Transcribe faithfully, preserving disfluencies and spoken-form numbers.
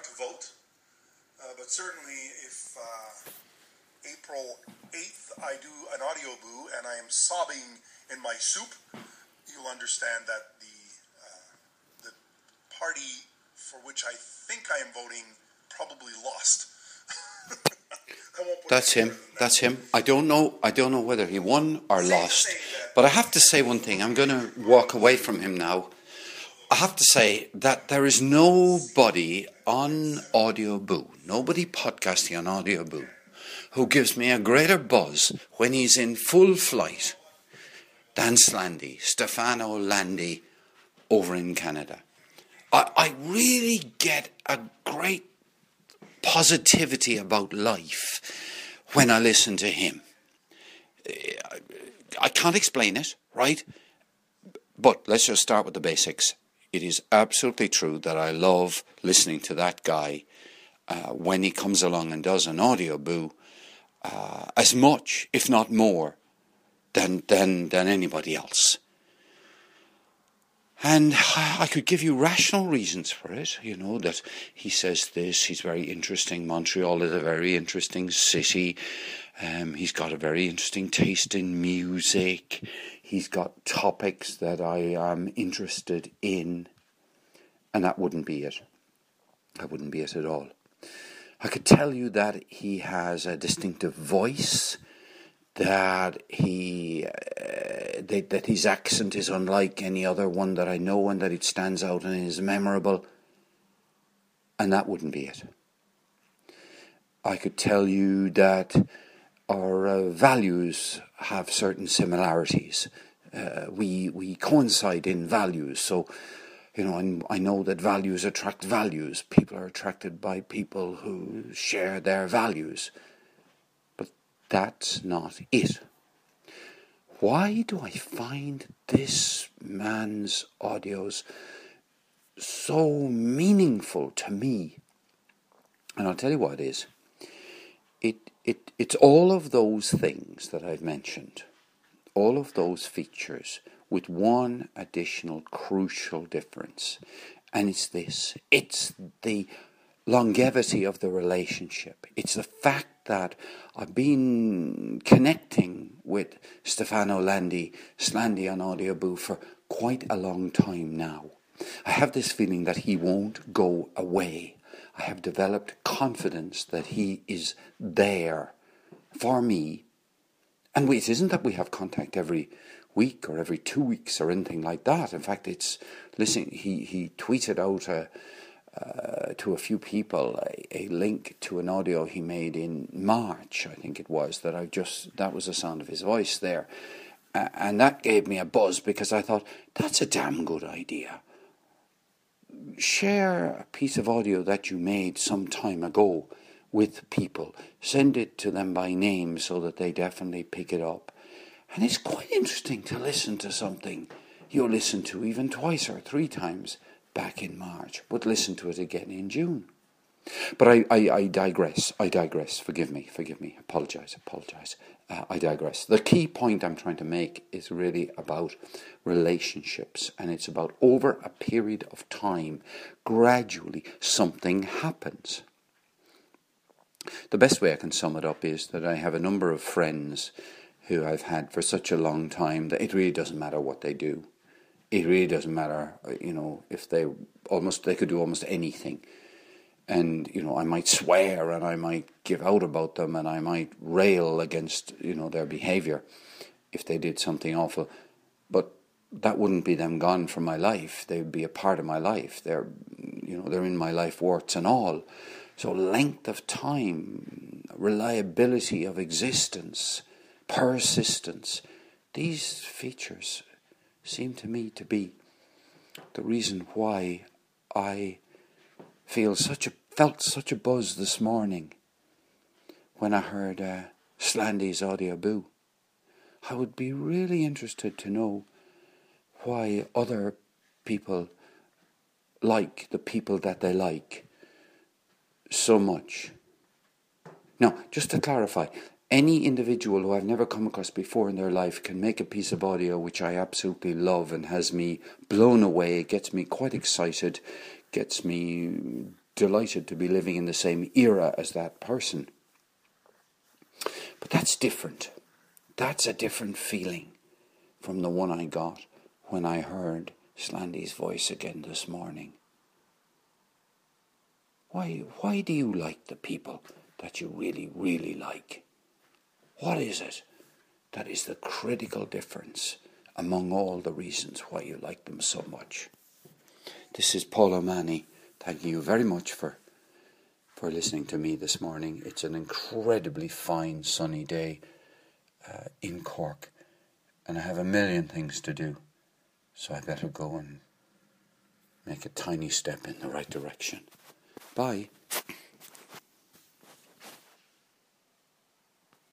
to vote. Uh, but certainly if uh, April eighth I do an audio boo and I am sobbing in my soup, you'll understand that the uh, the party for which I think I am voting probably lost. That's him. That. That's him. I don't know. I don't know whether he won or say, lost. Say but I have to say one thing. I'm going to walk away from him now. I have to say that there is nobody on Audio Boo, nobody podcasting on Audio Boo, who gives me a greater buzz when he's in full flight than Slandy, Stefano Landi, over in Canada. I, I really get a great positivity about life when I listen to him. I can't explain it, right? But let's just start with the basics. It is absolutely true that I love listening to that guy uh, when he comes along and does an audio boo uh, as much, if not more, than than than anybody else. And I could give you rational reasons for it, you know, that he says this, he's very interesting, Montreal is a very interesting city, um, he's got a very interesting taste in music, he's got topics that I am interested in, and that wouldn't be it. That wouldn't be it at all. I could tell you that he has a distinctive voice, that he uh, that, that his accent is unlike any other one that I know, and that it stands out and is memorable, and that wouldn't be it. I could tell you that our uh, values have certain similarities. Uh, we we coincide in values, so you know, and I know that values attract values. People are attracted by people who share their values. That's not it. Why do I find this man's audios so meaningful to me? And I'll tell you what it is. It, it, it's all of those things that I've mentioned, all of those features, with one additional crucial difference. And it's this. It's the longevity of the relationship. It's the fact that I've been connecting with Stefano Landi, Slandy on Audio Boo for quite a long time now. I have this feeling that he won't go away. I have developed confidence that he is there for me. And it isn't that we have contact every week or every two weeks or anything like that. In fact, it's, listen, he, he tweeted out a Uh, to a few people a, a link to an audio he made in March, I think it was, that I just, that was the sound of his voice there. Uh, and that gave me a buzz because I thought, that's a damn good idea. Share a piece of audio that you made some time ago with people. Send it to them by name so that they definitely pick it up. And it's quite interesting to listen to something you listen to even twice or three times back in March, but listen to it again in June. But I, I, I digress, I digress, forgive me, forgive me, apologise, apologise, uh, I digress. The key point I'm trying to make is really about relationships, and it's about over a period of time, gradually something happens. The best way I can sum it up is that I have a number of friends who I've had for such a long time that it really doesn't matter what they do. It really doesn't matter, you know, if they almost, they could do almost anything. And, you know, I might swear and I might give out about them and I might rail against, you know, their behaviour if they did something awful. But that wouldn't be them gone from my life. They would be a part of my life. They're, you know, they're in my life, warts and all. So length of time, reliability of existence, persistence, these features seem to me to be the reason why I feel such a felt such a buzz this morning when I heard uh, Slandy's audio boo. I would be really interested to know why other people like the people that they like so much. Now, just to clarify, any individual who I've never come across before in their life can make a piece of audio which I absolutely love and has me blown away, gets me quite excited, gets me delighted to be living in the same era as that person. But that's different. That's a different feeling from the one I got when I heard Slandy's voice again this morning. Why, why do you like the people that you really, really like? What is it that is the critical difference among all the reasons why you like them so much? This is Paul O'Mahony. Thanking you very much for, for listening to me this morning. It's an incredibly fine sunny day uh, in Cork, and I have a million things to do, so I better go and make a tiny step in the right direction. Bye.